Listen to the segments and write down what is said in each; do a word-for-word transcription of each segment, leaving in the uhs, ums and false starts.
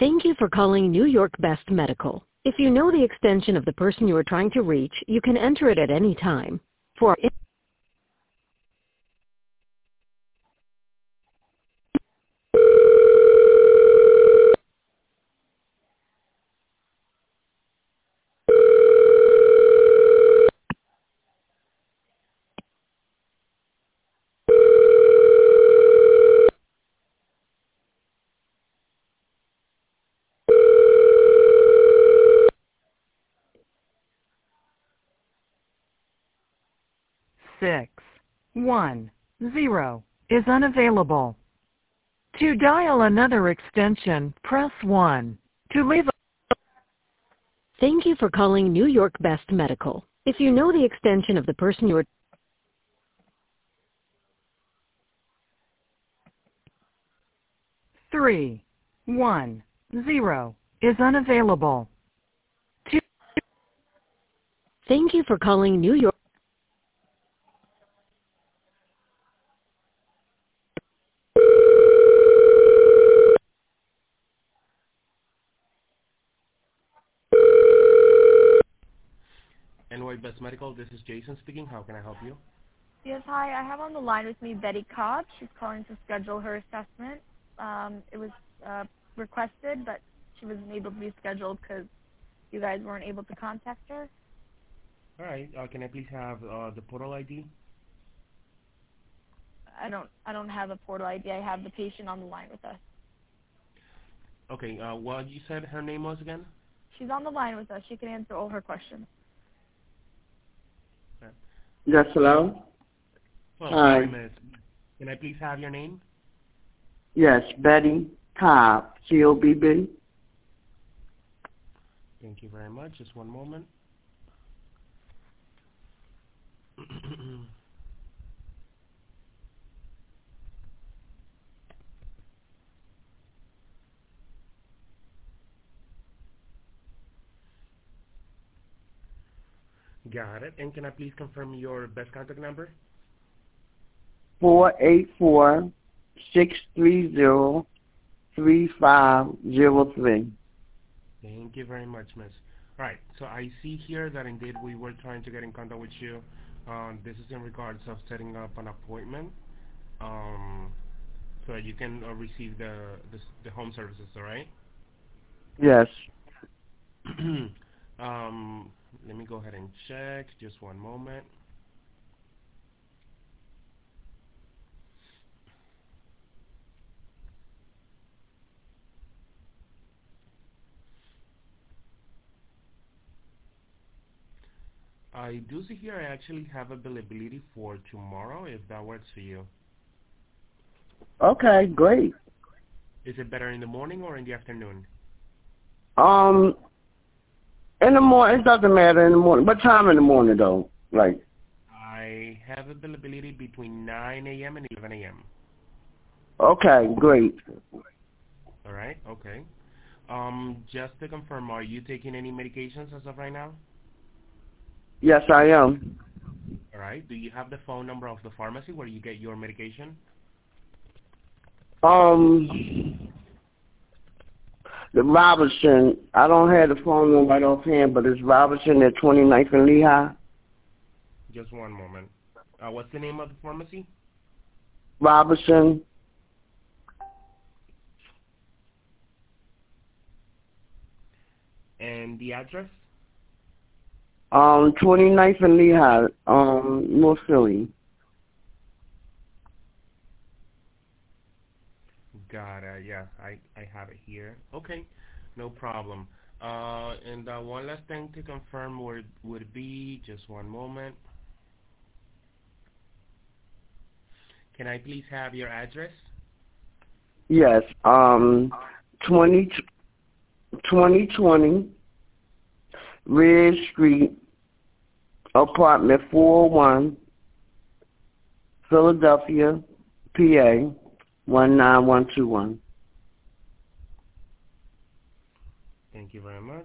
Thank you for calling New York Best Medical. If you know the extension of the person you are trying to reach, you can enter it at any time. For six one zero is unavailable. To dial another extension, press one. To leave a Thank you for calling New York Best Medical. If you know the extension of the person you are three one zero is unavailable. To Thank you for calling New York. N Y Best Medical, this is Jason speaking. How can I help you? Yes, hi. I have on the line with me Betty Cobb. She's calling to schedule her assessment. Um, it was uh, requested, but she wasn't able to be scheduled because you guys weren't able to contact her. All right. Uh, can I please have uh, the portal I D? I don't. I don't have a portal I D. I have the patient on the line with us. Okay. Uh, what you said her name was again? She's on the line with us. She can answer all her questions. Okay. Yes, hello? Well, Hi. sorry, miss. Can I please have your name? Yes, Betty Cobb, C O B B. Thank you very much. Just one moment. Got it. And can I please confirm your best contact number? four eight four, six three zero, three five zero three. Thank you very much, miss. All right. So I see here that indeed we were trying to get in contact with you. Um, this is in regards of setting up an appointment, um, so that you can uh, receive the, the the home services. All right. Yes. um, let me go ahead and check. Just one moment. I do see here I actually have availability for tomorrow, if that works for you. Okay, great. Is it better in the morning or in the afternoon? Um, in the morning, it doesn't matter in the morning. What time in the morning, though? Like, I have availability between nine A M and eleven A M okay, great. All right, okay. Um, just to confirm, are you taking any medications as of right now? Yes, I am. All right. Do you have the phone number of the pharmacy where you get your medication? Um, the Robertson, I don't have the phone number right offhand, but it's Robertson at twenty-ninth and Lehigh. Just one moment. Uh, what's the name of the pharmacy? Robertson. And the address? Um, twenty-ninth and Lehigh, um, North Philly. Got it. Yeah, I, I have it here. Okay, no problem. Uh, and uh, one last thing to confirm would, would be, just one moment. Can I please have your address? Yes, um, twenty, twenty twenty Ridge Street, apartment four oh one, Philadelphia, P A, one nine one two one. Thank you very much.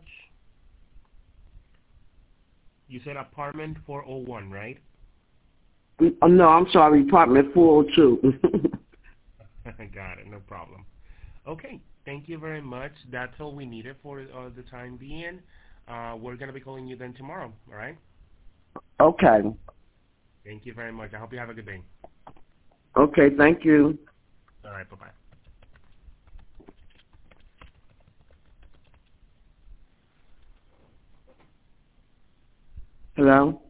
You said apartment four oh one, right? Oh, no, I'm sorry, apartment four oh two. Got it, no problem. Okay, Thank you very much. That's all we needed for uh, the time being. Uh, we're going to be calling you then tomorrow, all right? Okay. Thank you very much. I hope you have a good day. Okay, thank you. All right, bye-bye. Hello?